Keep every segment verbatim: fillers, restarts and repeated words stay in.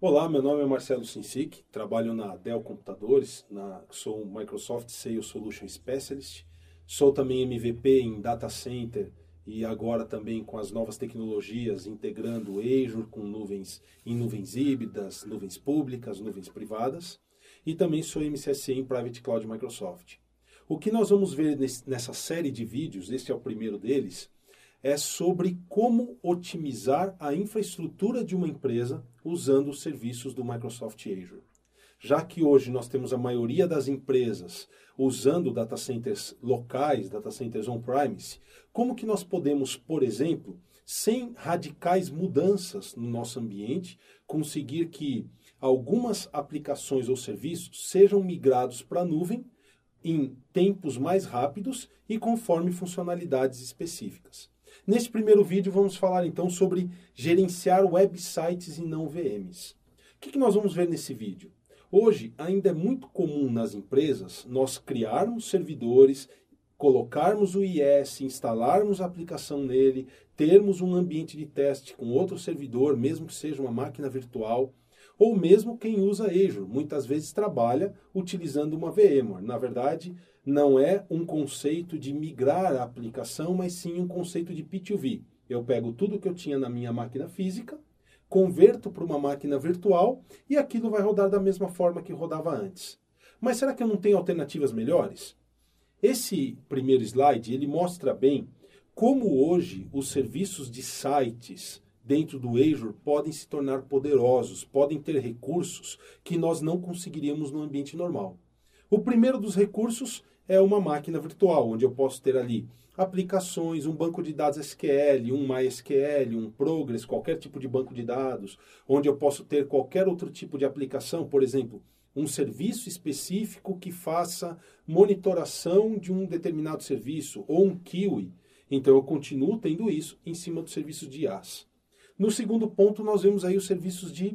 Olá, meu nome é Marcelo Sinsic, trabalho na Dell Computadores, na, sou um Microsoft Sales Solution Specialist, sou também M V P em Data Center e agora também com as novas tecnologias, integrando Azure com nuvens em nuvens híbridas, nuvens públicas, nuvens privadas, e também sou M C S E em Private Cloud Microsoft. O que nós vamos ver nesse, nessa série de vídeos, este é o primeiro deles, é sobre como otimizar a infraestrutura de uma empresa usando os serviços do Microsoft Azure. Já que hoje nós temos a maioria das empresas usando data centers locais, data centers on-premise, como que nós podemos, por exemplo, sem radicais mudanças no nosso ambiente, conseguir que algumas aplicações ou serviços sejam migrados para a nuvem em tempos mais rápidos e conforme funcionalidades específicas. Neste primeiro vídeo vamos falar então sobre gerenciar websites e não V Ms. O que, que nós vamos ver nesse vídeo? Hoje ainda é muito comum nas empresas nós criarmos servidores, colocarmos o I S, instalarmos a aplicação nele, termos um ambiente de teste com outro servidor, mesmo que seja uma máquina virtual, ou mesmo quem usa Azure, muitas vezes trabalha utilizando uma VMware. Na verdade, não é um conceito de migrar a aplicação, mas sim um conceito de P dois V. Eu pego tudo que eu tinha na minha máquina física, converto para uma máquina virtual e aquilo vai rodar da mesma forma que rodava antes. Mas será que eu não tenho alternativas melhores? Esse primeiro slide, ele mostra bem como hoje os serviços de sites dentro do Azure podem se tornar poderosos, podem ter recursos que nós não conseguiríamos no ambiente normal. O primeiro dos recursos é uma máquina virtual, onde eu posso ter ali aplicações, um banco de dados S Q L, um MySQL, um Progress, qualquer tipo de banco de dados, onde eu posso ter qualquer outro tipo de aplicação, por exemplo, um serviço específico que faça monitoração de um determinado serviço, ou um Kiwi. Então eu continuo tendo isso em cima dos serviços de IaaS. No segundo ponto, nós vemos aí os serviços de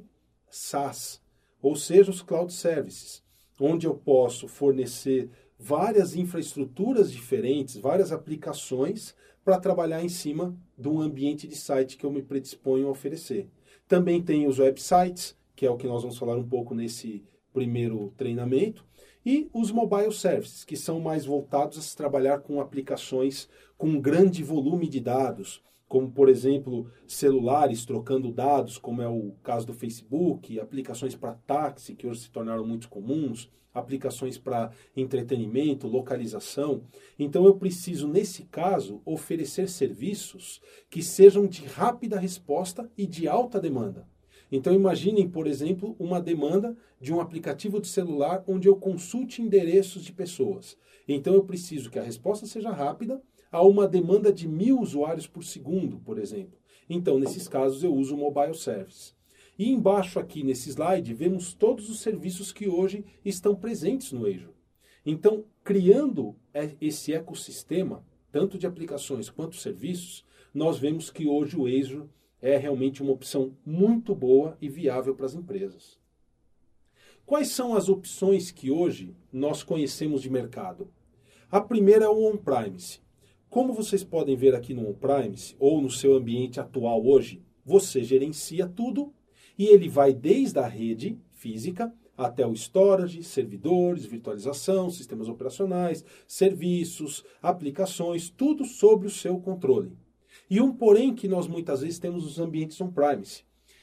SaaS, ou seja, os Cloud Services, onde eu posso fornecer várias infraestruturas diferentes, várias aplicações para trabalhar em cima de um ambiente de site que eu me predisponho a oferecer. Também tem os websites, que é o que nós vamos falar um pouco nesse primeiro treinamento, e os mobile services, que são mais voltados a se trabalhar com aplicações com grande volume de dados, como, por exemplo, celulares trocando dados, como é o caso do Facebook, aplicações para táxi, que hoje se tornaram muito comuns, aplicações para entretenimento, localização. Então, eu preciso, nesse caso, oferecer serviços que sejam de rápida resposta e de alta demanda. Então, imaginem, por exemplo, uma demanda de um aplicativo de celular onde eu consulte endereços de pessoas. Então, eu preciso que a resposta seja rápida, a uma demanda de mil usuários por segundo, por exemplo. Então, nesses casos, eu uso o Mobile Service. E embaixo aqui nesse slide, vemos todos os serviços que hoje estão presentes no Azure. Então, criando esse ecossistema, tanto de aplicações quanto serviços, nós vemos que hoje o Azure é realmente uma opção muito boa e viável para as empresas. Quais são as opções que hoje nós conhecemos de mercado? A primeira é o on-premise. Como vocês podem ver aqui no on-premise, ou no seu ambiente atual hoje, você gerencia tudo e ele vai desde a rede física até o storage, servidores, virtualização, sistemas operacionais, serviços, aplicações, tudo sob o seu controle. E um porém que nós muitas vezes temos nos ambientes on-premise.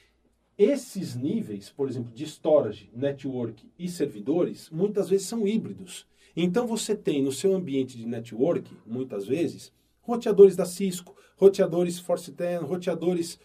Esses níveis, por exemplo, de storage, network e servidores, muitas vezes são híbridos. Então você tem no seu ambiente de network, muitas vezes, roteadores da Cisco, roteadores Force dez, roteadores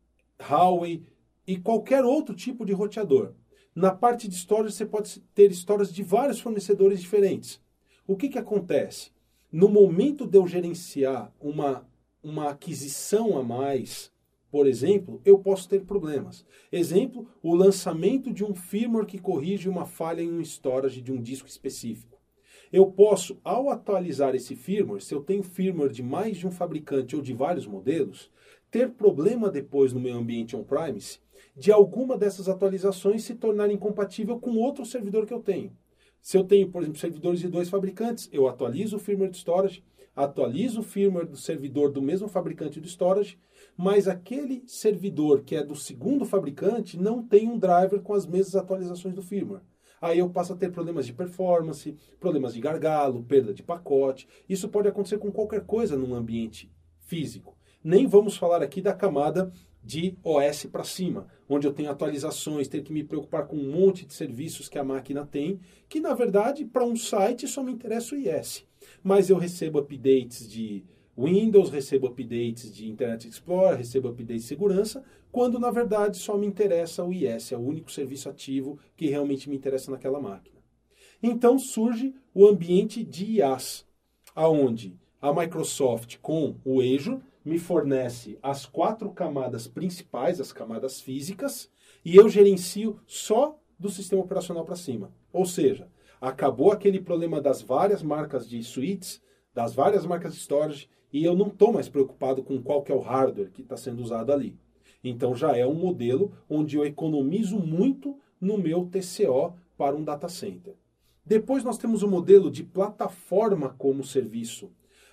Huawei e qualquer outro tipo de roteador. Na parte de storage você pode ter storage de vários fornecedores diferentes. O que que acontece? No momento de eu gerenciar uma, uma aquisição a mais, por exemplo, eu posso ter problemas. Exemplo, o lançamento de um firmware que corrige uma falha em um storage de um disco específico. Eu posso, ao atualizar esse firmware, se eu tenho firmware de mais de um fabricante ou de vários modelos, ter problema depois no meu ambiente on-premise de alguma dessas atualizações se tornar incompatível com outro servidor que eu tenho. Se eu tenho, por exemplo, servidores de dois fabricantes, eu atualizo o firmware de storage, atualizo o firmware do servidor do mesmo fabricante do storage, mas aquele servidor que é do segundo fabricante não tem um driver com as mesmas atualizações do firmware. Aí eu passo a ter problemas de performance, problemas de gargalo, perda de pacote. Isso pode acontecer com qualquer coisa num ambiente físico. Nem vamos falar aqui da camada de O S para cima, onde eu tenho atualizações, tenho que me preocupar com um monte de serviços que a máquina tem, que na verdade para um site só me interessa o I S. Mas eu recebo updates de Windows, recebo updates de Internet Explorer, recebo updates de segurança, quando na verdade só me interessa o I S, é o único serviço ativo que realmente me interessa naquela máquina. Então surge o ambiente de I A S, aonde a Microsoft com o Azure me fornece as quatro camadas principais, as camadas físicas, e eu gerencio só do sistema operacional para cima. Ou seja, acabou aquele problema das várias marcas de suítes, das várias marcas de storage, e eu não estou mais preocupado com qual que é o hardware que está sendo usado ali. Então já é um modelo onde eu economizo muito no meu T C O para um data center. Depois nós temos o modelo de plataforma como serviço,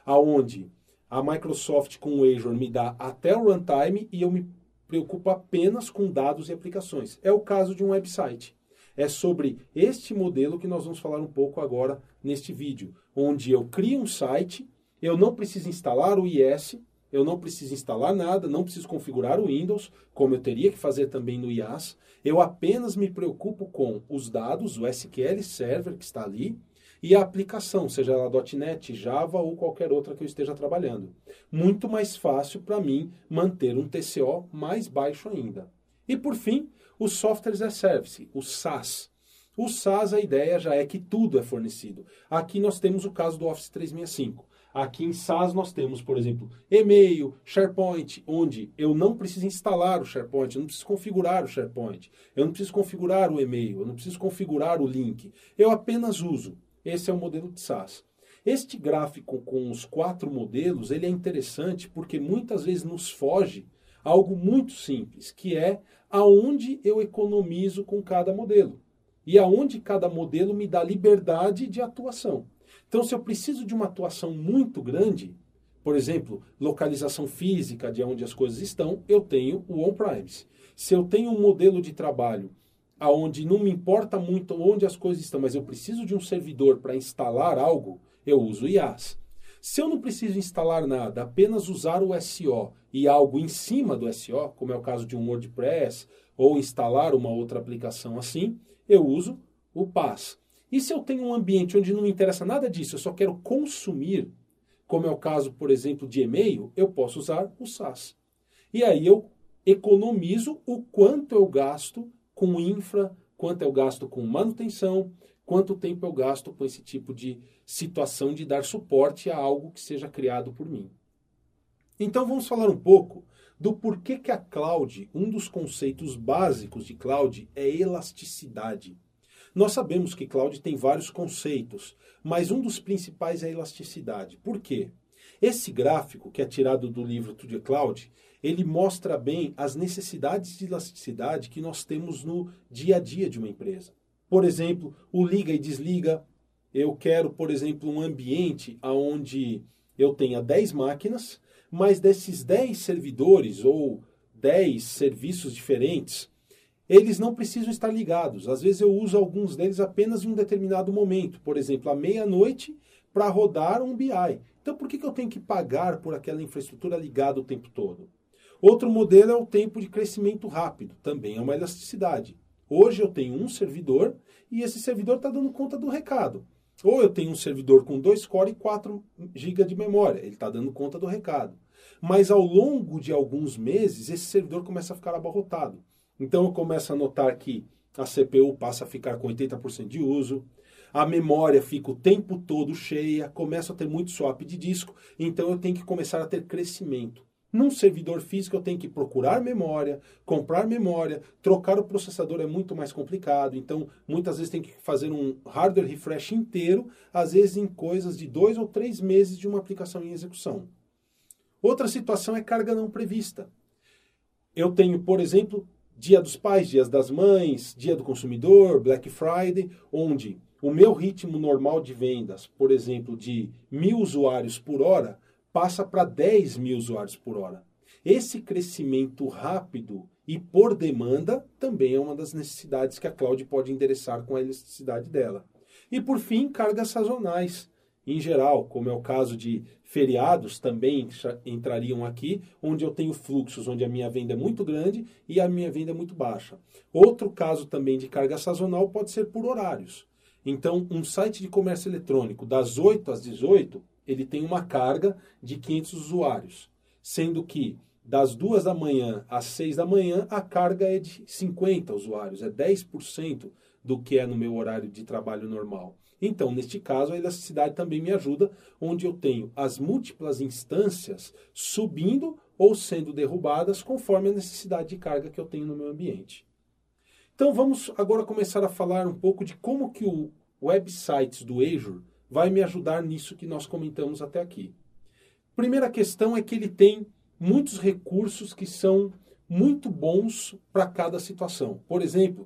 aonde a Microsoft com o Azure me dá até o runtime e eu me preocupo apenas com dados e aplicações. É o caso de um website. É sobre este modelo que nós vamos falar um pouco agora neste vídeo, onde eu crio um site, eu não preciso instalar o I S, eu não preciso instalar nada, não preciso configurar o Windows, como eu teria que fazer também no I A S, eu apenas me preocupo com os dados, o S Q L Server que está ali, e a aplicação, seja ela .ponto net, Java ou qualquer outra que eu esteja trabalhando. Muito mais fácil para mim manter um T C O mais baixo ainda. E por fim, o Software as a Service, o SaaS. O SaaS, a ideia já é que tudo é fornecido. Aqui nós temos o caso do Office trezentos e sessenta e cinco. Aqui em SaaS nós temos, por exemplo, e-mail, SharePoint, onde eu não preciso instalar o SharePoint, eu não preciso configurar o SharePoint, eu não preciso configurar o e-mail, eu não preciso configurar o link. Eu apenas uso. Esse é o modelo de SaaS. Este gráfico com os quatro modelos, ele é interessante porque muitas vezes nos foge algo muito simples, que é aonde eu economizo com cada modelo. E aonde cada modelo me dá liberdade de atuação. Então, se eu preciso de uma atuação muito grande, por exemplo, localização física de onde as coisas estão, eu tenho o on-premise. Se eu tenho um modelo de trabalho onde não me importa muito onde as coisas estão, mas eu preciso de um servidor para instalar algo, eu uso o I A S. Se eu não preciso instalar nada, apenas usar o S O e algo em cima do S O, como é o caso de um WordPress, ou instalar uma outra aplicação assim, eu uso o PaaS. E se eu tenho um ambiente onde não me interessa nada disso, eu só quero consumir, como é o caso, por exemplo, de e-mail, eu posso usar o SaaS. E aí eu economizo o quanto eu gasto com infra, quanto eu gasto com manutenção, quanto tempo eu gasto com esse tipo de situação de dar suporte a algo que seja criado por mim. Então vamos falar um pouco do porquê que a cloud, um dos conceitos básicos de cloud é elasticidade. Nós sabemos que cloud tem vários conceitos, mas um dos principais é a elasticidade. Por quê? Esse gráfico, que é tirado do livro To The Cloud, ele mostra bem as necessidades de elasticidade que nós temos no dia a dia de uma empresa. Por exemplo, o liga e desliga. Eu quero, por exemplo, um ambiente onde eu tenha dez máquinas, mas desses dez servidores ou dez serviços diferentes, eles não precisam estar ligados. Às vezes eu uso alguns deles apenas em um determinado momento. Por exemplo, à meia-noite, para rodar um B I. Então, por que que eu tenho que pagar por aquela infraestrutura ligada o tempo todo? Outro modelo é o tempo de crescimento rápido. Também é uma elasticidade. Hoje eu tenho um servidor e esse servidor está dando conta do recado. Ou eu tenho um servidor com dois core e quatro gigas de memória. Ele está dando conta do recado. Mas ao longo de alguns meses, esse servidor começa a ficar abarrotado. Então eu começo a notar que a C P U passa a ficar com oitenta por cento de uso, a memória fica o tempo todo cheia, começa a ter muito swap de disco, então eu tenho que começar a ter crescimento. Num servidor físico eu tenho que procurar memória, comprar memória, trocar o processador é muito mais complicado, então muitas vezes tem que fazer um hardware refresh inteiro, às vezes em coisas de dois ou três meses de uma aplicação em execução. Outra situação é carga não prevista. Eu tenho, por exemplo, Dia dos Pais, Dias das Mães, Dia do Consumidor, Black Friday, onde o meu ritmo normal de vendas, por exemplo, de mil usuários por hora, passa para dez mil usuários por hora. Esse crescimento rápido e por demanda também é uma das necessidades que a cloud pode endereçar com a elasticidade dela. E por fim, cargas sazonais. Em geral, como é o caso de feriados, também entrariam aqui, onde eu tenho fluxos, onde a minha venda é muito grande e a minha venda é muito baixa. Outro caso também de carga sazonal pode ser por horários. Então, um site de comércio eletrônico, das oito às dezoito, ele tem uma carga de quinhentos usuários, sendo que das duas da manhã às seis da manhã, a carga é de cinquenta usuários, é dez por cento do que é no meu horário de trabalho normal. Então, neste caso, a elasticidade também me ajuda, onde eu tenho as múltiplas instâncias subindo ou sendo derrubadas conforme a necessidade de carga que eu tenho no meu ambiente. Então, vamos agora começar a falar um pouco de como que o websites do Azure vai me ajudar nisso que nós comentamos até aqui. Primeira questão é que ele tem muitos recursos que são muito bons para cada situação. Por exemplo,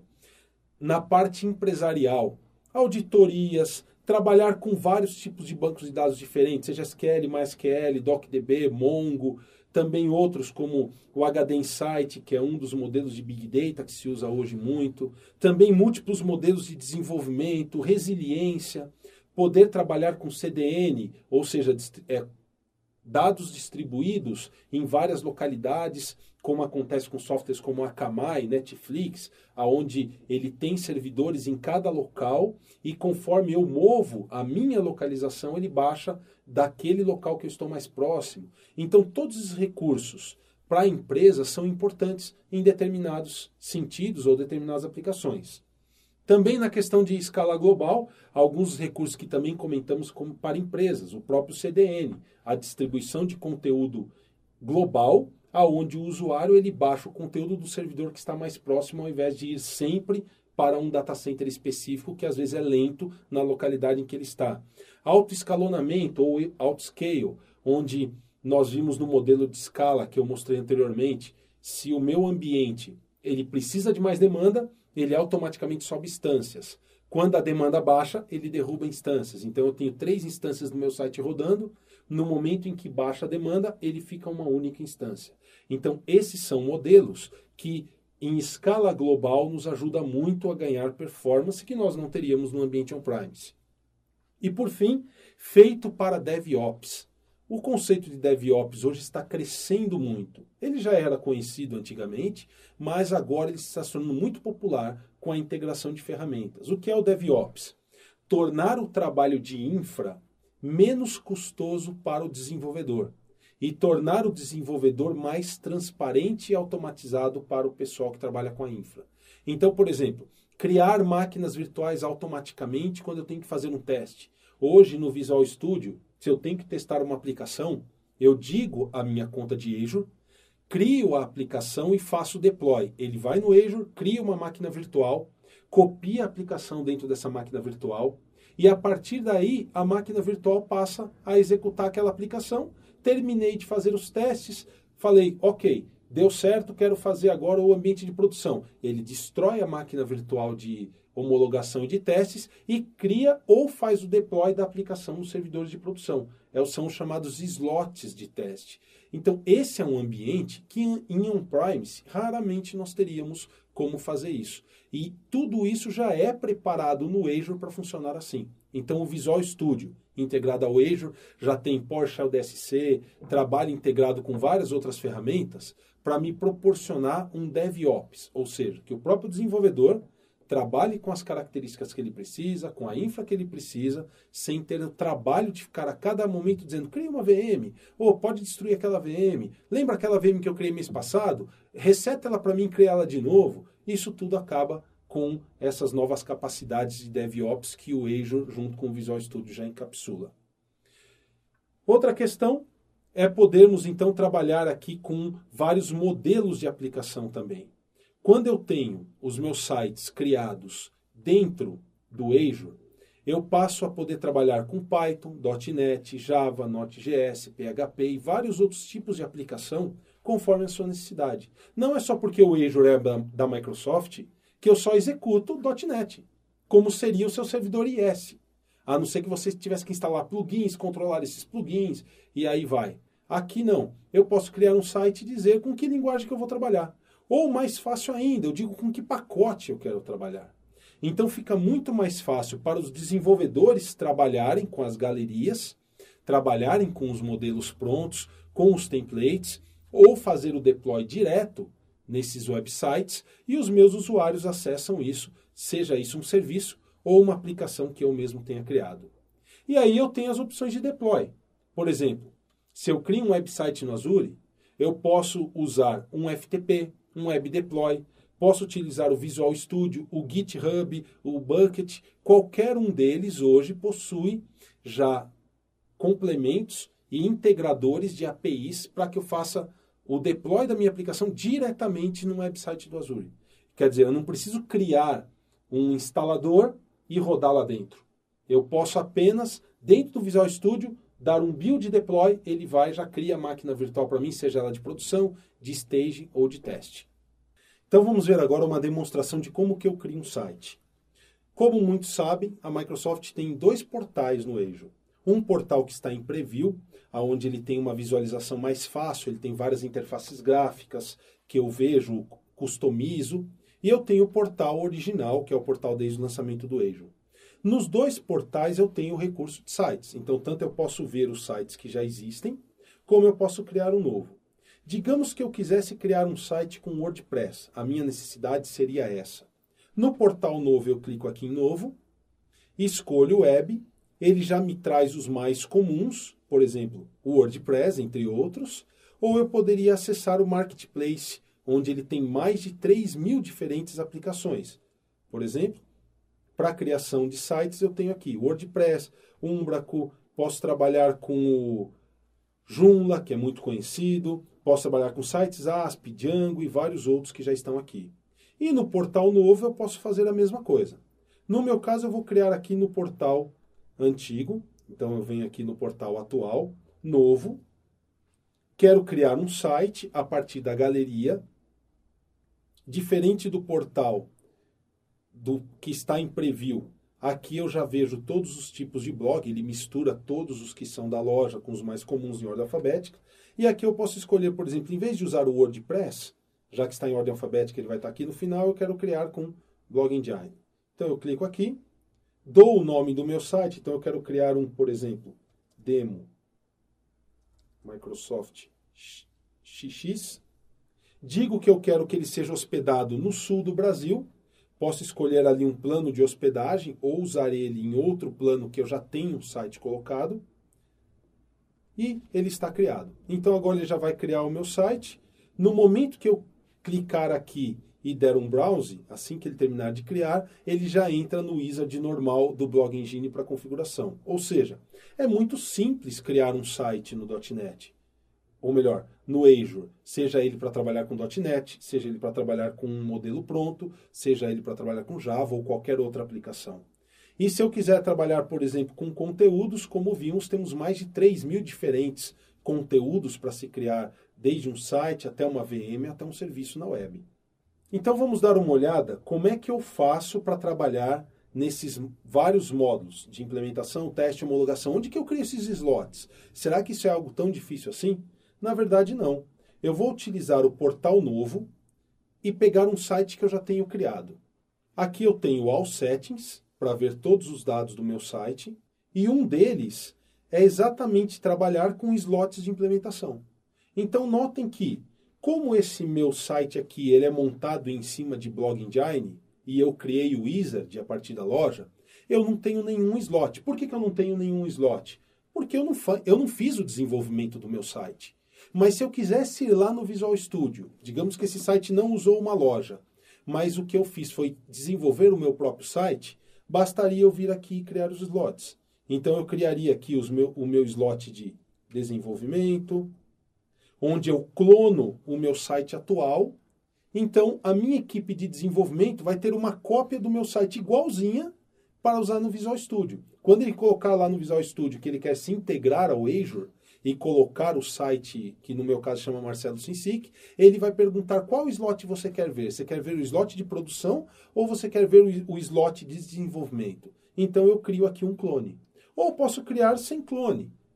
na parte empresarial, auditorias, trabalhar com vários tipos de bancos de dados diferentes, seja S Q L, MySQL, DocDB, Mongo, também outros como o H D Insight, que é um dos modelos de Big Data que se usa hoje muito, também múltiplos modelos de desenvolvimento, resiliência, poder trabalhar com C D N, ou seja, é, dados distribuídos em várias localidades, como acontece com softwares como Akamai, Netflix, onde ele tem servidores em cada local e conforme eu movo a minha localização, ele baixa daquele local que eu estou mais próximo. Então, todos os recursos para a empresa são importantes em determinados sentidos ou determinadas aplicações. Também na questão de escala global, alguns recursos que também comentamos como para empresas, o próprio C D N, a distribuição de conteúdo global, aonde o usuário ele baixa o conteúdo do servidor que está mais próximo, ao invés de ir sempre para um data center específico, que às vezes é lento na localidade em que ele está. Autoescalonamento ou autoscale, onde nós vimos no modelo de escala que eu mostrei anteriormente, se o meu ambiente ele precisa de mais demanda, ele automaticamente sobe instâncias. Quando a demanda baixa, ele derruba instâncias. Então, eu tenho três instâncias no meu site rodando. No momento em que baixa a demanda, ele fica uma única instância. Então, esses são modelos que, em escala global, nos ajudam muito a ganhar performance que nós não teríamos no ambiente on-premise. E, por fim, feito para DevOps. O conceito de DevOps hoje está crescendo muito. Ele já era conhecido antigamente, mas agora ele está se tornando muito popular com a integração de ferramentas. O que é o DevOps? Tornar o trabalho de infra menos custoso para o desenvolvedor e tornar o desenvolvedor mais transparente e automatizado para o pessoal que trabalha com a infra. Então, por exemplo, criar máquinas virtuais automaticamente quando eu tenho que fazer um teste. Hoje, no Visual Studio, se eu tenho que testar uma aplicação, eu digo a minha conta de Azure, crio a aplicação e faço o deploy. Ele vai no Azure, cria uma máquina virtual, copia a aplicação dentro dessa máquina virtual e a partir daí a máquina virtual passa a executar aquela aplicação. Terminei de fazer os testes, falei, ok, deu certo, quero fazer agora o ambiente de produção. Ele destrói a máquina virtual de homologação e de testes e cria ou faz o deploy da aplicação nos servidores de produção. É, são os chamados slots de teste. Então, esse é um ambiente que em on-premise raramente nós teríamos como fazer isso. E tudo isso já é preparado no Azure para funcionar assim. Então, o Visual Studio, integrado ao Azure, já tem PowerShell D S C, trabalho integrado com várias outras ferramentas para me proporcionar um DevOps, ou seja, que o próprio desenvolvedor trabalhe com as características que ele precisa, com a infra que ele precisa, sem ter o trabalho de ficar a cada momento dizendo, cria uma V M, ou pode destruir aquela V M, lembra aquela V M que eu criei mês passado? Reseta ela para mim e cria ela de novo. Isso tudo acaba com essas novas capacidades de DevOps que o Azure, junto com o Visual Studio, já encapsula. Outra questão é podermos, então, trabalhar aqui com vários modelos de aplicação também. Quando eu tenho os meus sites criados dentro do Azure, eu passo a poder trabalhar com Python, .NET, Java, Node.js, P H P e vários outros tipos de aplicação conforme a sua necessidade. Não é só porque o Azure é da, da Microsoft que eu só executo .NET, como seria o seu servidor I S. A não ser que você tivesse que instalar plugins, controlar esses plugins, e aí vai. Aqui não. Eu posso criar um site e dizer com que linguagem que eu vou trabalhar. Ou mais fácil ainda, eu digo com que pacote eu quero trabalhar. Então fica muito mais fácil para os desenvolvedores trabalharem com as galerias, trabalharem com os modelos prontos, com os templates, ou fazer o deploy direto nesses websites e os meus usuários acessam isso, seja isso um serviço ou uma aplicação que eu mesmo tenha criado. E aí eu tenho as opções de deploy. Por exemplo, se eu crio um website no Azure, eu posso usar um F T P, um Web Deploy, posso utilizar o Visual Studio, o GitHub, o Bucket, qualquer um deles hoje possui já complementos e integradores de A P Is para que eu faça o deploy da minha aplicação diretamente no website do Azure. Quer dizer, eu não preciso criar um instalador e rodar lá dentro. Eu posso apenas, dentro do Visual Studio, dar um build deploy, ele vai já cria a máquina virtual para mim, seja ela de produção, de staging ou de teste. Então vamos ver agora uma demonstração de como que eu crio um site. Como muitos sabem, a Microsoft tem dois portais no Azure. Um portal que está em preview, onde ele tem uma visualização mais fácil, ele tem várias interfaces gráficas que eu vejo, customizo, e eu tenho o portal original, que é o portal desde o lançamento do Azure. Nos dois portais eu tenho o recurso de sites, então tanto eu posso ver os sites que já existem, como eu posso criar um novo. Digamos que eu quisesse criar um site com WordPress, a minha necessidade seria essa. No portal novo eu clico aqui em novo, escolho web, ele já me traz os mais comuns, por exemplo, o WordPress, entre outros, ou eu poderia acessar o Marketplace, onde ele tem mais de três mil diferentes aplicações. Por exemplo, para a criação de sites eu tenho aqui WordPress, Umbraco, posso trabalhar com o Joomla, que é muito conhecido, posso trabalhar com sites A S P, Django e vários outros que já estão aqui. E no portal novo eu posso fazer a mesma coisa. No meu caso eu vou criar aqui no portal antigo, então eu venho aqui no portal atual, novo, quero criar um site a partir da galeria, diferente do portal do que está em preview. Aqui eu já vejo todos os tipos de blog, ele mistura todos os que são da loja com os mais comuns em ordem alfabética. E aqui eu posso escolher, por exemplo, em vez de usar o WordPress, já que está em ordem alfabética, ele vai estar aqui no final, eu quero criar com Blog Engine. Então eu clico aqui, dou o nome do meu site, então eu quero criar um, por exemplo, Demo Microsoft X X. Digo que eu quero que ele seja hospedado no sul do Brasil. Posso escolher ali um plano de hospedagem ou usar ele em outro plano que eu já tenho um site colocado. E ele está criado. Então agora ele já vai criar o meu site. No momento que eu clicar aqui e der um browse, assim que ele terminar de criar, ele já entra no wizard normal do Blog Engine para configuração. Ou seja, é muito simples criar um site no .ponto net. Ou melhor, no Azure, seja ele para trabalhar com .ponto net, seja ele para trabalhar com um modelo pronto, seja ele para trabalhar com Java ou qualquer outra aplicação. E se eu quiser trabalhar, por exemplo, com conteúdos, como vimos, temos mais de três mil diferentes conteúdos para se criar, desde um site até uma V M, até um serviço na web. Então vamos dar uma olhada como é que eu faço para trabalhar nesses vários módulos de implementação, teste, homologação. Onde que eu crio esses slots? Será que isso é algo tão difícil assim? Na verdade, não. Eu vou utilizar o portal novo e pegar um site que eu já tenho criado. Aqui eu tenho All Settings, para ver todos os dados do meu site, e um deles é exatamente trabalhar com slots de implementação. Então, notem que, como esse meu site aqui ele é montado em cima de Blog Engine, e eu criei o wizard a partir da loja, eu não tenho nenhum slot. Por que que eu não tenho nenhum slot? Porque eu não, eu não fiz o desenvolvimento do meu site. Mas se eu quisesse ir lá no Visual Studio, digamos que esse site não usou uma loja, mas o que eu fiz foi desenvolver o meu próprio site, bastaria eu vir aqui e criar os slots. Então eu criaria aqui os meu, o meu slot de desenvolvimento, onde eu clono o meu site atual. Então a minha equipe de desenvolvimento vai ter uma cópia do meu site igualzinha para usar no Visual Studio. Quando ele colocar lá no Visual Studio que ele quer se integrar ao Azure e colocar o site, que no meu caso chama Marcelo Sinsic, ele vai perguntar qual slot você quer ver. Você quer ver o slot de produção ou você quer ver o, o slot de desenvolvimento? Então eu crio aqui um clone. Ou posso criar sem clone.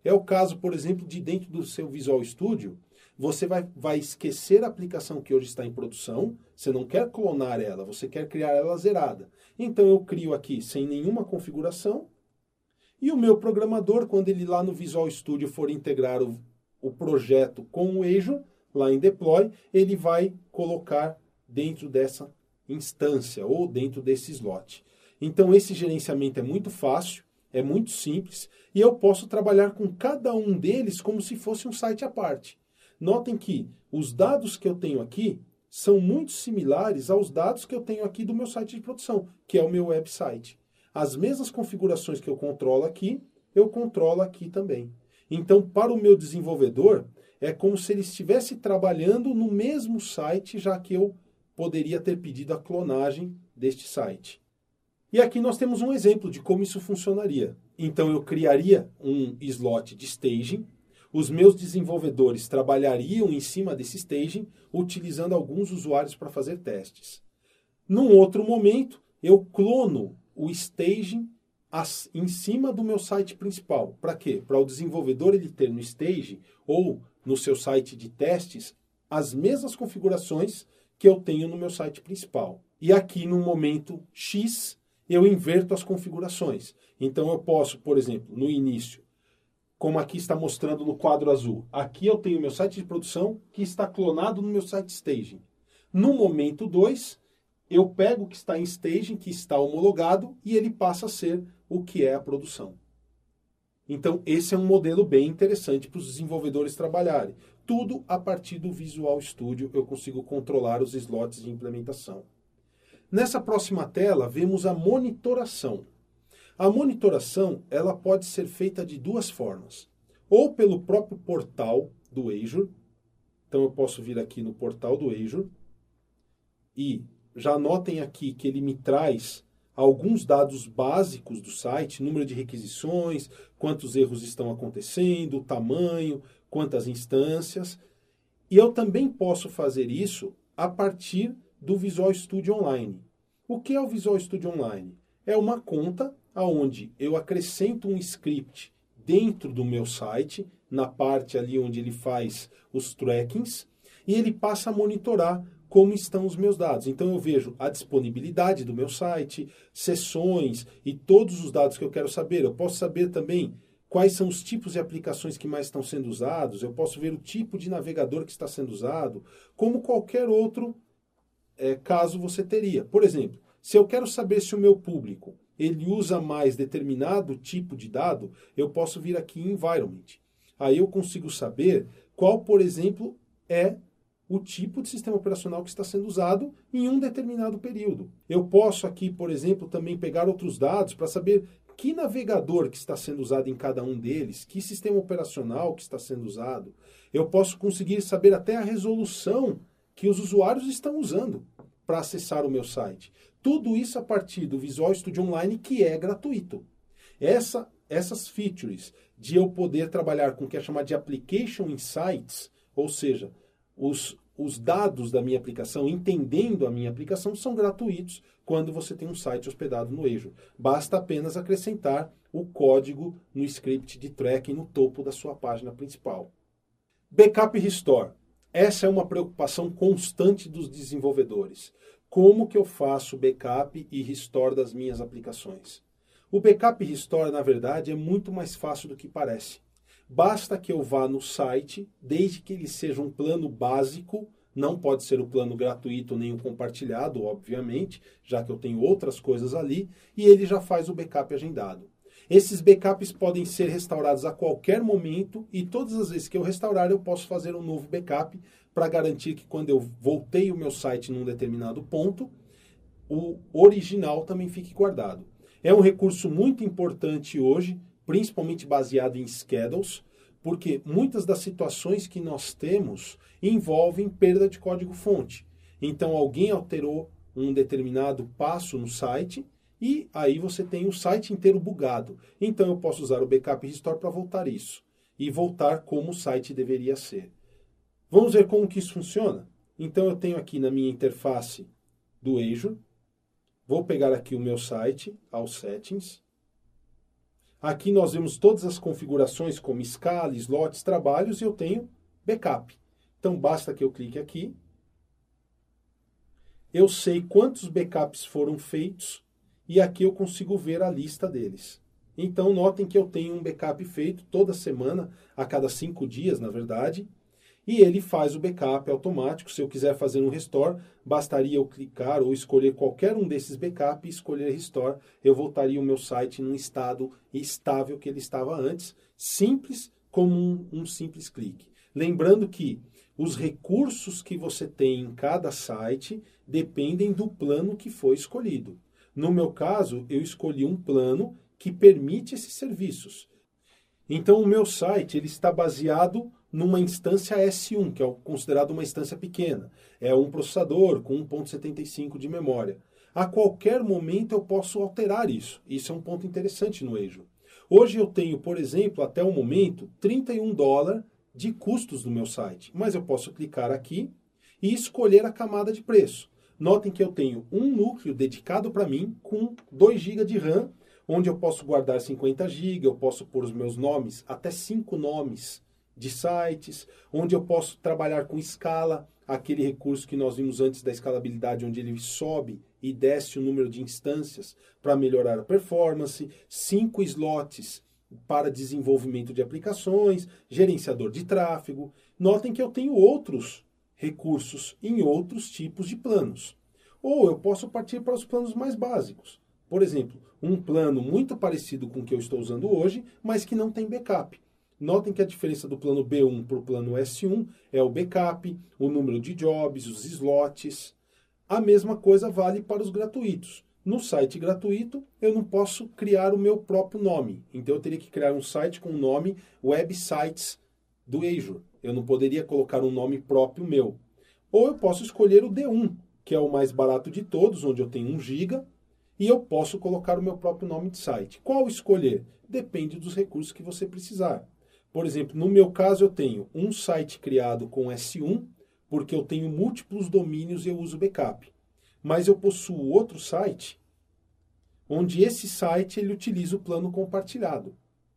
É o caso, por exemplo, de dentro do seu Visual Studio, você vai, vai esquecer a aplicação que hoje está em produção, você não quer clonar ela, você quer criar ela zerada. Então eu crio aqui sem nenhuma configuração, e o meu programador, quando ele lá no Visual Studio for integrar o, o projeto com o Azure, lá em Deploy, ele vai colocar dentro dessa instância ou dentro desse slot. Então esse gerenciamento é muito fácil, é muito simples e eu posso trabalhar com cada um deles como se fosse um site à parte. Notem que os dados que eu tenho aqui são muito similares aos dados que eu tenho aqui do meu site de produção, que é o meu website. As mesmas configurações que eu controlo aqui, eu controlo aqui também. Então, para o meu desenvolvedor, é como se ele estivesse trabalhando no mesmo site, já que eu poderia ter pedido a clonagem deste site. E aqui nós temos um exemplo de como isso funcionaria. Então eu criaria um slot de staging, os meus desenvolvedores trabalhariam em cima desse staging, utilizando alguns usuários para fazer testes. Num outro momento, eu clono o staging em cima do meu site principal. Para quê? Para o desenvolvedor ele ter no staging ou no seu site de testes as mesmas configurações que eu tenho no meu site principal. E aqui no momento X, eu inverto as configurações. Então eu posso, por exemplo, no início, como aqui está mostrando no quadro azul, aqui eu tenho meu site de produção que está clonado no meu site staging. No momento dois, eu pego o que está em staging, que está homologado, e ele passa a ser o que é a produção. Então esse é um modelo bem interessante para os desenvolvedores trabalharem. Tudo a partir do Visual Studio eu consigo controlar os slots de implementação. Nessa próxima tela, vemos a monitoração. A monitoração ela pode ser feita de duas formas. Ou pelo próprio portal do Azure. Então eu posso vir aqui no portal do Azure. E já notem aqui que ele me traz alguns dados básicos do site, número de requisições, quantos erros estão acontecendo, o tamanho, quantas instâncias. E eu também posso fazer isso a partir do Visual Studio Online. O que é o Visual Studio Online? É uma conta onde eu acrescento um script dentro do meu site, na parte ali onde ele faz os trackings, e ele passa a monitorar como estão os meus dados. Então eu vejo a disponibilidade do meu site, sessões e todos os dados que eu quero saber. Eu posso saber também quais são os tipos de aplicações que mais estão sendo usados, eu posso ver o tipo de navegador que está sendo usado, como qualquer outro é, caso você teria. Por exemplo, se eu quero saber se o meu público ele usa mais determinado tipo de dado, eu posso vir aqui em Environment. Aí eu consigo saber qual, por exemplo, é o tipo de sistema operacional que está sendo usado em um determinado período. Eu posso aqui, por exemplo, também pegar outros dados para saber que navegador que está sendo usado em cada um deles, que sistema operacional que está sendo usado. Eu posso conseguir saber até a resolução que os usuários estão usando para acessar o meu site. Tudo isso a partir do Visual Studio Online, que é gratuito. Essa, essas features de eu poder trabalhar com o que é chamado de Application Insights, ou seja, os, os dados da minha aplicação, entendendo a minha aplicação, são gratuitos quando você tem um site hospedado no Azure. Basta apenas acrescentar o código no script de tracking no topo da sua página principal. Backup e Restore. Essa é uma preocupação constante dos desenvolvedores. Como que eu faço backup e restore das minhas aplicações? O backup e restore, na verdade, é muito mais fácil do que parece. Basta que eu vá no site, desde que ele seja um plano básico, não pode ser o plano gratuito nem o compartilhado, obviamente, já que eu tenho outras coisas ali, e ele já faz o backup agendado. Esses backups podem ser restaurados a qualquer momento e todas as vezes que eu restaurar eu posso fazer um novo backup para garantir que quando eu voltei o meu site num determinado ponto, o original também fique guardado. É um recurso muito importante hoje, principalmente baseado em schedules, porque muitas das situações que nós temos envolvem perda de código-fonte. Então alguém alterou um determinado passo no site e aí você tem o site inteiro bugado. Então eu posso usar o Backup e Restore para voltar isso e voltar como o site deveria ser. Vamos ver como que isso funciona? Então eu tenho aqui na minha interface do Azure, vou pegar aqui o meu site, aos Settings. Aqui nós vemos todas as configurações como escala, slots, trabalhos e eu tenho backup. Então basta que eu clique aqui. Eu sei quantos backups foram feitos e aqui eu consigo ver a lista deles. Então notem que eu tenho um backup feito toda semana, a cada cinco dias na verdade, e ele faz o backup automático. Se eu quiser fazer um restore, bastaria eu clicar ou escolher qualquer um desses backups e escolher restore. Eu voltaria o meu site num estado estável que ele estava antes, simples como um, um simples clique. Lembrando que os recursos que você tem em cada site dependem do plano que foi escolhido. No meu caso, eu escolhi um plano que permite esses serviços. Então, o meu site ele está baseado numa instância S um, que é considerado uma instância pequena. É um processador com um ponto setenta e cinco de memória. A qualquer momento eu posso alterar isso. Isso é um ponto interessante no Azure. Hoje eu tenho, por exemplo, até o momento, trinta e um dólares de custos no meu site. Mas eu posso clicar aqui e escolher a camada de preço. Notem que eu tenho um núcleo dedicado para mim com dois gigas de RAM, onde eu posso guardar cinquenta gigas, eu posso pôr os meus nomes, até cinco nomes de sites, onde eu posso trabalhar com escala, aquele recurso que nós vimos antes da escalabilidade, onde ele sobe e desce o número de instâncias para melhorar a performance, cinco slots para desenvolvimento de aplicações, gerenciador de tráfego. Notem que eu tenho outros recursos em outros tipos de planos. Ou eu posso partir para os planos mais básicos. Por exemplo, um plano muito parecido com o que eu estou usando hoje, mas que não tem backup. Notem que a diferença do plano B um para o plano S um é o backup, o número de jobs, os slots. A mesma coisa vale para os gratuitos. No site gratuito, eu não posso criar o meu próprio nome. Então, eu teria que criar um site com o nome Websites do Azure. Eu não poderia colocar um nome próprio meu. Ou eu posso escolher o D um, que é o mais barato de todos, onde eu tenho um giga, e eu posso colocar o meu próprio nome de site. Qual escolher? Depende dos recursos que você precisar. Por exemplo, no meu caso, eu tenho um site criado com S um, porque eu tenho múltiplos domínios e eu uso backup. Mas eu possuo outro site, onde esse site ele utiliza o plano compartilhado.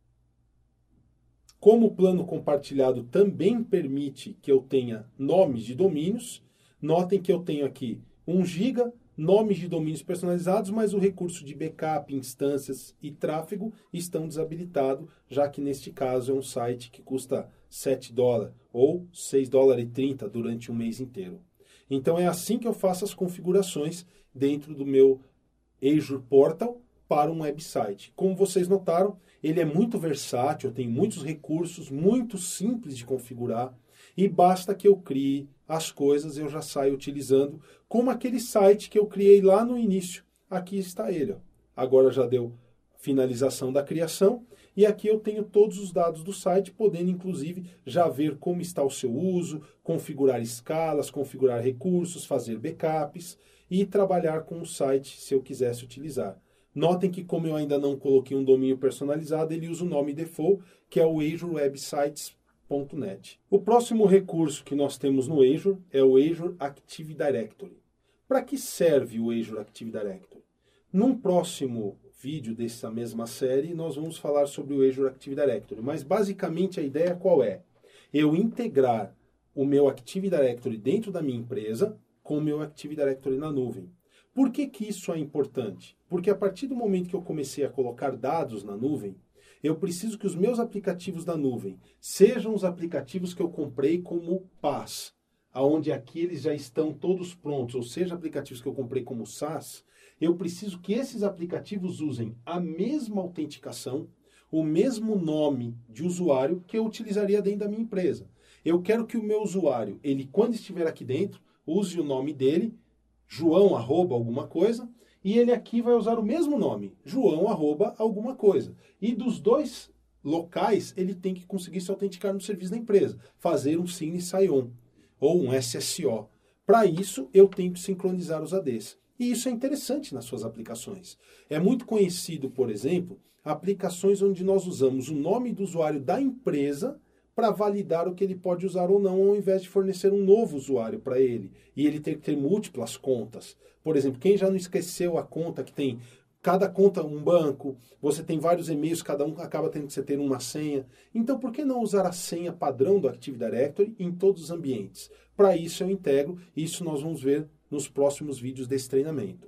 Como o plano compartilhado também permite que eu tenha nomes de domínios, notem que eu tenho aqui um giga, nomes de domínios personalizados, mas o recurso de backup, instâncias e tráfego estão desabilitados, já que neste caso é um site que custa sete dólares ou seis dólares e trinta durante um mês inteiro. Então é assim que eu faço as configurações dentro do meu Azure Portal para um website. Como vocês notaram, ele é muito versátil, tem muitos recursos, muito simples de configurar e basta que eu crie as coisas, eu já saio utilizando, como aquele site que eu criei lá no início. Aqui está ele. Ó. Agora já deu finalização da criação e aqui eu tenho todos os dados do site, podendo inclusive já ver como está o seu uso, configurar escalas, configurar recursos, fazer backups e trabalhar com o site se eu quisesse utilizar. Notem que como eu ainda não coloquei um domínio personalizado, ele usa o nome default, que é o Azure Websites ponto net. O próximo recurso que nós temos no Azure é o Azure Active Directory. Para que serve o Azure Active Directory? Num próximo vídeo dessa mesma série, nós vamos falar sobre o Azure Active Directory, mas basicamente a ideia qual é? Eu integrar o meu Active Directory dentro da minha empresa com o meu Active Directory na nuvem. Por que que isso é importante? Porque a partir do momento que eu comecei a colocar dados na nuvem, eu preciso que os meus aplicativos da nuvem sejam os aplicativos que eu comprei como PaaS, onde aqui eles já estão todos prontos, ou seja, aplicativos que eu comprei como SaaS, eu preciso que esses aplicativos usem a mesma autenticação, o mesmo nome de usuário que eu utilizaria dentro da minha empresa. Eu quero que o meu usuário, ele quando estiver aqui dentro, use o nome dele, João, arroba, alguma coisa, e ele aqui vai usar o mesmo nome, João, arroba, alguma coisa. E dos dois locais, ele tem que conseguir se autenticar no serviço da empresa, fazer um Sign Sign-On, ou um S S O. Para isso, eu tenho que sincronizar os A Ds. E isso é interessante nas suas aplicações. É muito conhecido, por exemplo, aplicações onde nós usamos o nome do usuário da empresa para validar o que ele pode usar ou não, ao invés de fornecer um novo usuário para ele. E ele ter que ter múltiplas contas. Por exemplo, quem já não esqueceu a conta que tem cada conta um banco, você tem vários e-mails, cada um acaba tendo que você ter uma senha. Então, por que não usar a senha padrão do Active Directory em todos os ambientes? Para isso eu integro, e isso nós vamos ver nos próximos vídeos desse treinamento.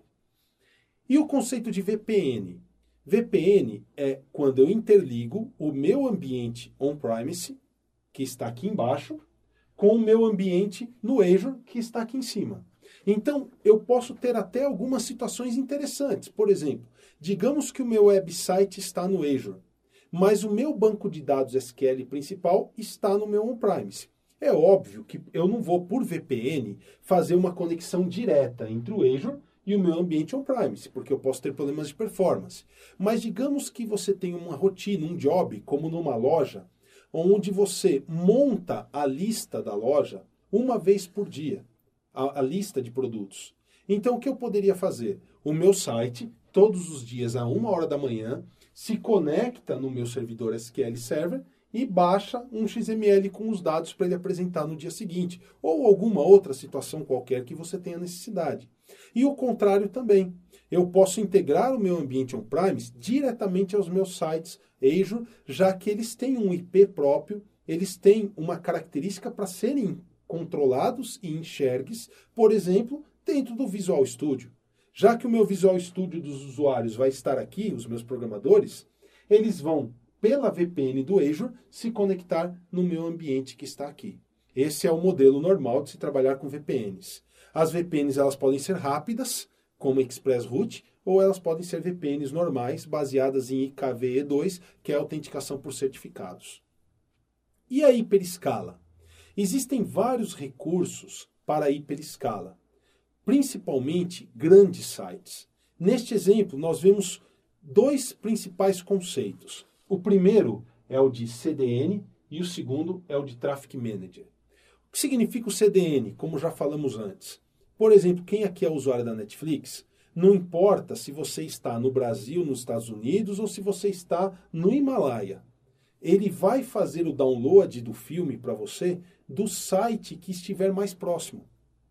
E o conceito de V P N? V P N é quando eu interligo o meu ambiente on-premise, que está aqui embaixo, com o meu ambiente no Azure, que está aqui em cima. Então, eu posso ter até algumas situações interessantes. Por exemplo, digamos que o meu website está no Azure, mas o meu banco de dados S Q L principal está no meu on-premise. É óbvio que eu não vou, por V P N, fazer uma conexão direta entre o Azure e o meu ambiente on-premise, porque eu posso ter problemas de performance. Mas digamos que você tem uma rotina, um job, como numa loja, onde você monta a lista da loja uma vez por dia, a, a lista de produtos. Então, o que eu poderia fazer? O meu site, todos os dias, a uma hora da manhã, se conecta no meu servidor S Q L Server e baixa um X M L com os dados para ele apresentar no dia seguinte, ou alguma outra situação qualquer que você tenha necessidade. E o contrário também. Eu posso integrar o meu ambiente on-premise diretamente aos meus sites Azure, já que eles têm um I P próprio, eles têm uma característica para serem controlados e enxergues, por exemplo, dentro do Visual Studio. Já que o meu Visual Studio dos usuários vai estar aqui, os meus programadores, eles vão, pela V P N do Azure, se conectar no meu ambiente que está aqui. Esse é o modelo normal de se trabalhar com V P Ns. As V P Ns elas podem ser rápidas, como ExpressRoute, ou elas podem ser V P Ns normais, baseadas em I K V E dois, que é a autenticação por certificados. E a hiperescala? Existem vários recursos para a hiperescala, principalmente grandes sites. Neste exemplo, nós vemos dois principais conceitos. O primeiro é o de C D N e o segundo é o de Traffic Manager. O que significa o C D N, como já falamos antes? Por exemplo, quem aqui é usuário da Netflix, não importa se você está no Brasil, nos Estados Unidos ou se você está no Himalaia. Ele vai fazer o download do filme para você do site que estiver mais próximo.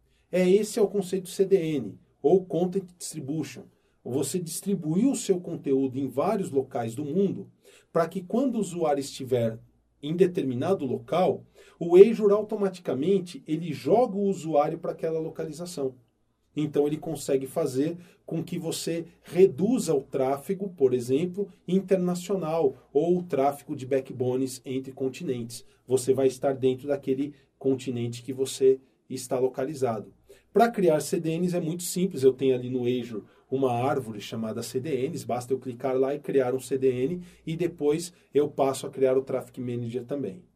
É esse é o conceito C D N, ou Content Distribution. Você distribuir o seu conteúdo em vários locais do mundo, para que quando o usuário estiver em determinado local, o Azure automaticamente ele joga o usuário para aquela localização. Então ele consegue fazer com que você reduza o tráfego, por exemplo, internacional, ou o tráfego de backbones entre continentes. Você vai estar dentro daquele continente que você está localizado. Para criar C D Ns é muito simples, eu tenho ali no Azure uma árvore chamada C D Ns, basta eu clicar lá e criar um C D N e depois eu passo a criar o Traffic Manager também. O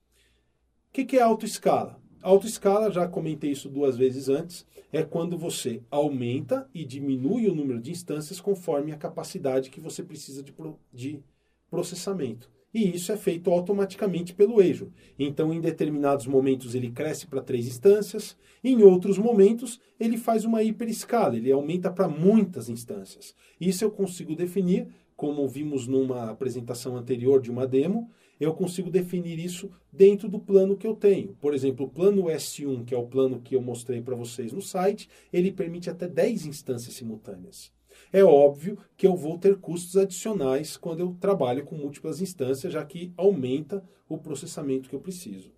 que, que é autoescala? Autoescala, já comentei isso duas vezes antes, é quando você aumenta e diminui o número de instâncias conforme a capacidade que você precisa de, pro, de processamento. E isso é feito automaticamente pelo Azure. Então, em determinados momentos, ele cresce para três instâncias. Em outros momentos, ele faz uma hiperescala. Ele aumenta para muitas instâncias. Isso eu consigo definir, como vimos numa apresentação anterior de uma demo, eu consigo definir isso dentro do plano que eu tenho. Por exemplo, o plano S um, que é o plano que eu mostrei para vocês no site, ele permite até dez instâncias simultâneas. É óbvio que eu vou ter custos adicionais quando eu trabalho com múltiplas instâncias, já que aumenta o processamento que eu preciso.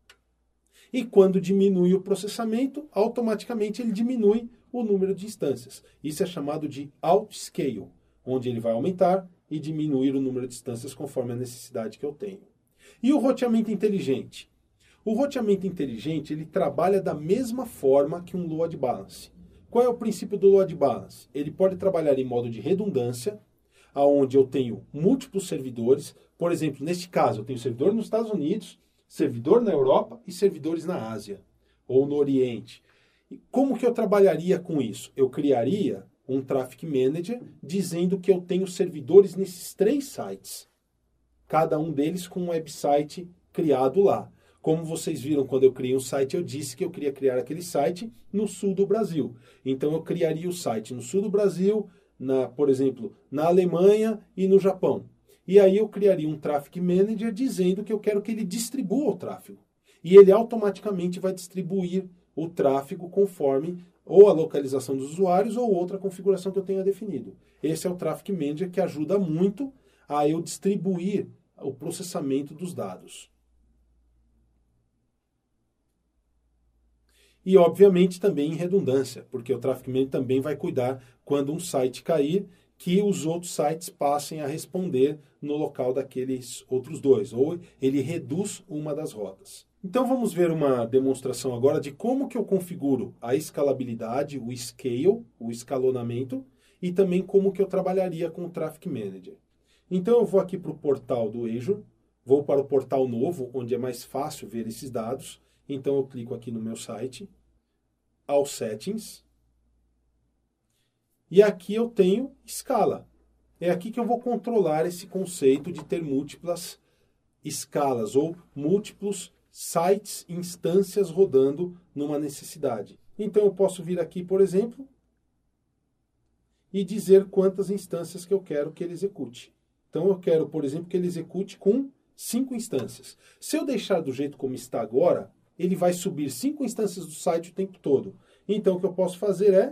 E quando diminui o processamento, automaticamente ele diminui o número de instâncias. Isso é chamado de autoscale, onde ele vai aumentar e diminuir o número de instâncias conforme a necessidade que eu tenho. E o roteamento inteligente? O roteamento inteligente ele trabalha da mesma forma que um load balance. Qual é o princípio do load balance? Ele pode trabalhar em modo de redundância, onde eu tenho múltiplos servidores. Por exemplo, neste caso, eu tenho servidor nos Estados Unidos, servidor na Europa e servidores na Ásia ou no Oriente. E como que eu trabalharia com isso? Eu criaria um Traffic Manager dizendo que eu tenho servidores nesses três sites, cada um deles com um website criado lá. Como vocês viram, quando eu criei um site, eu disse que eu queria criar aquele site no sul do Brasil. Então, eu criaria o site no sul do Brasil, na, por exemplo, na Alemanha e no Japão. E aí eu criaria um Traffic Manager dizendo que eu quero que ele distribua o tráfego. E ele automaticamente vai distribuir o tráfego conforme ou a localização dos usuários ou outra configuração que eu tenha definido. Esse é o Traffic Manager que ajuda muito a eu distribuir o processamento dos dados. E, obviamente, também em redundância, porque o Traffic Manager também vai cuidar quando um site cair, que os outros sites passem a responder no local daqueles outros dois, ou ele reduz uma das rotas. Então vamos ver uma demonstração agora de como que eu configuro a escalabilidade, o scale, o escalonamento, e também como que eu trabalharia com o Traffic Manager. Então eu vou aqui para o portal do Azure, vou para o portal novo, onde é mais fácil ver esses dados. Então eu clico aqui no meu site, ao Settings, e aqui eu tenho escala. É aqui que eu vou controlar esse conceito de ter múltiplas escalas ou múltiplos sites, instâncias rodando numa necessidade. Então eu posso vir aqui, por exemplo, e dizer quantas instâncias que eu quero que ele execute. Então eu quero, por exemplo, que ele execute com cinco instâncias. Se eu deixar do jeito como está agora, ele vai subir cinco instâncias do site o tempo todo. Então o que eu posso fazer é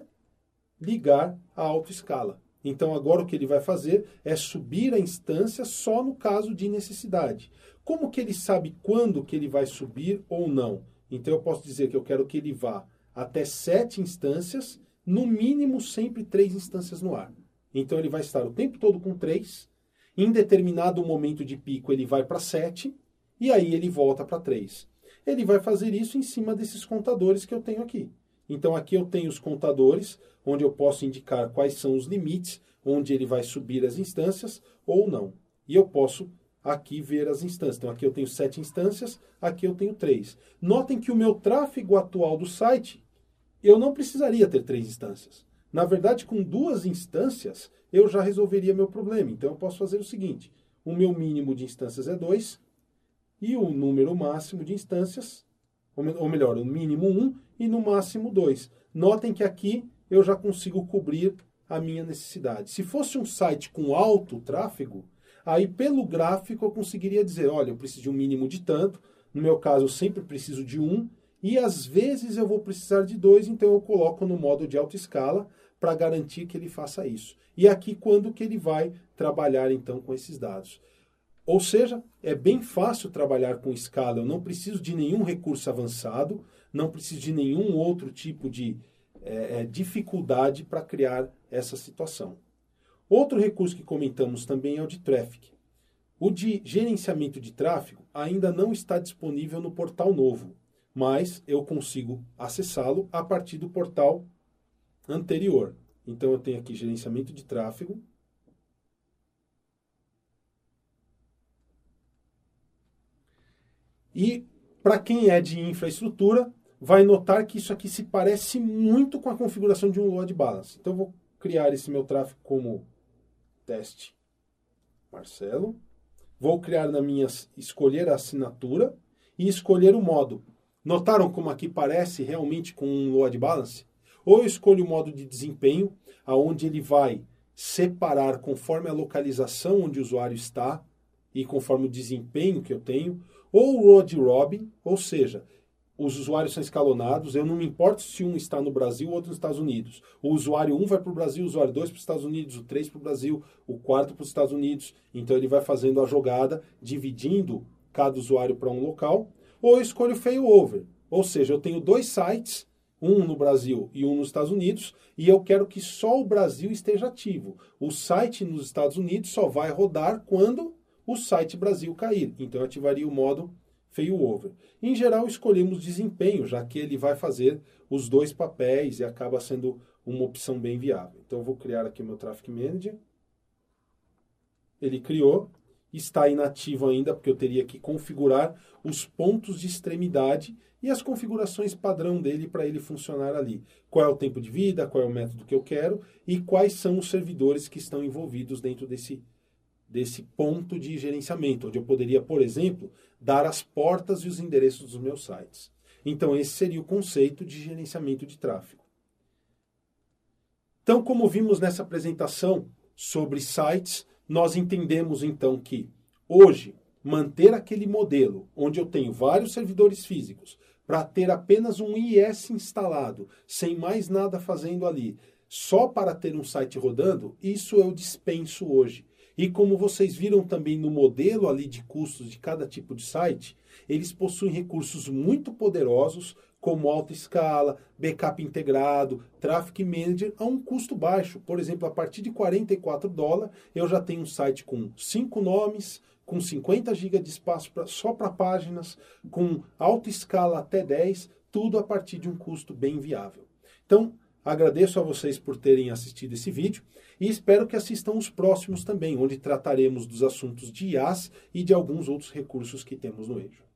ligar a autoescala. Então agora o que ele vai fazer é subir a instância só no caso de necessidade. Como que ele sabe quando que ele vai subir ou não? Então eu posso dizer que eu quero que ele vá até sete instâncias, no mínimo sempre três instâncias no ar. Então ele vai estar o tempo todo com três, em determinado momento de pico ele vai para sete, e aí ele volta para três. Ele vai fazer isso em cima desses contadores que eu tenho aqui. Então aqui eu tenho os contadores, onde eu posso indicar quais são os limites, onde ele vai subir as instâncias ou não. E eu posso aqui ver as instâncias. Então aqui eu tenho sete instâncias, aqui eu tenho três. Notem que o meu tráfego atual do site, eu não precisaria ter três instâncias. Na verdade, com duas instâncias, eu já resolveria meu problema. Então eu posso fazer o seguinte, o meu mínimo de instâncias é dois, e o número máximo de instâncias, ou melhor, o mínimo um e no máximo dois. Notem que aqui eu já consigo cobrir a minha necessidade. Se fosse um site com alto tráfego, aí pelo gráfico eu conseguiria dizer, olha, eu preciso de um mínimo de tanto, no meu caso eu sempre preciso de um, e às vezes eu vou precisar de dois, então eu coloco no modo de autoescala para garantir que ele faça isso. E aqui quando que ele vai trabalhar então com esses dados. Ou seja, é bem fácil trabalhar com escala, eu não preciso de nenhum recurso avançado, não preciso de nenhum outro tipo de é, é, dificuldade para criar essa situação. Outro recurso que comentamos também é o de Traffic. O de gerenciamento de tráfego ainda não está disponível no portal novo, mas eu consigo acessá-lo a partir do portal anterior. Então eu tenho aqui gerenciamento de tráfego. E para quem é de infraestrutura, vai notar que isso aqui se parece muito com a configuração de um load balance. Então eu vou criar esse meu tráfego como teste Marcelo. Vou criar na minha, escolher a assinatura e escolher o modo. Notaram como aqui parece realmente com um load balance? Ou eu escolho o modo de desempenho, aonde ele vai separar conforme a localização onde o usuário está e conforme o desempenho que eu tenho, ou o Road Robin, ou seja, os usuários são escalonados, eu não me importo se um está no Brasil ou outro nos Estados Unidos. O usuário um vai para o Brasil, o usuário dois para os Estados Unidos, o três para o Brasil, o quatro para os Estados Unidos. Então ele vai fazendo a jogada, dividindo cada usuário para um local. Ou eu escolho o failover, ou seja, eu tenho dois sites, um no Brasil e um nos Estados Unidos, e eu quero que só o Brasil esteja ativo. O site nos Estados Unidos só vai rodar quando o site Brasil cair. Então eu ativaria o modo failover. Em geral, escolhemos desempenho, já que ele vai fazer os dois papéis e acaba sendo uma opção bem viável. Então eu vou criar aqui o meu Traffic Manager. Ele criou. Está inativo ainda, porque eu teria que configurar os pontos de extremidade e as configurações padrão dele para ele funcionar ali. Qual é o tempo de vida, qual é o método que eu quero e quais são os servidores que estão envolvidos dentro desse, desse ponto de gerenciamento, onde eu poderia, por exemplo, dar as portas e os endereços dos meus sites. Então, esse seria o conceito de gerenciamento de tráfego. Então, como vimos nessa apresentação sobre sites, nós entendemos então que hoje manter aquele modelo onde eu tenho vários servidores físicos para ter apenas um I S instalado, sem mais nada fazendo ali, só para ter um site rodando, isso eu dispenso hoje. E como vocês viram também no modelo ali de custos de cada tipo de site, eles possuem recursos muito poderosos, como alta escala, backup integrado, traffic manager, a um custo baixo. Por exemplo, a partir de quarenta e quatro dólares, eu já tenho um site com cinco nomes, com cinquenta gigas de espaço pra, só para páginas, com alta escala até dez, tudo a partir de um custo bem viável. Então, agradeço a vocês por terem assistido esse vídeo e espero que assistam os próximos também, onde trataremos dos assuntos de I A S e de alguns outros recursos que temos no Azure.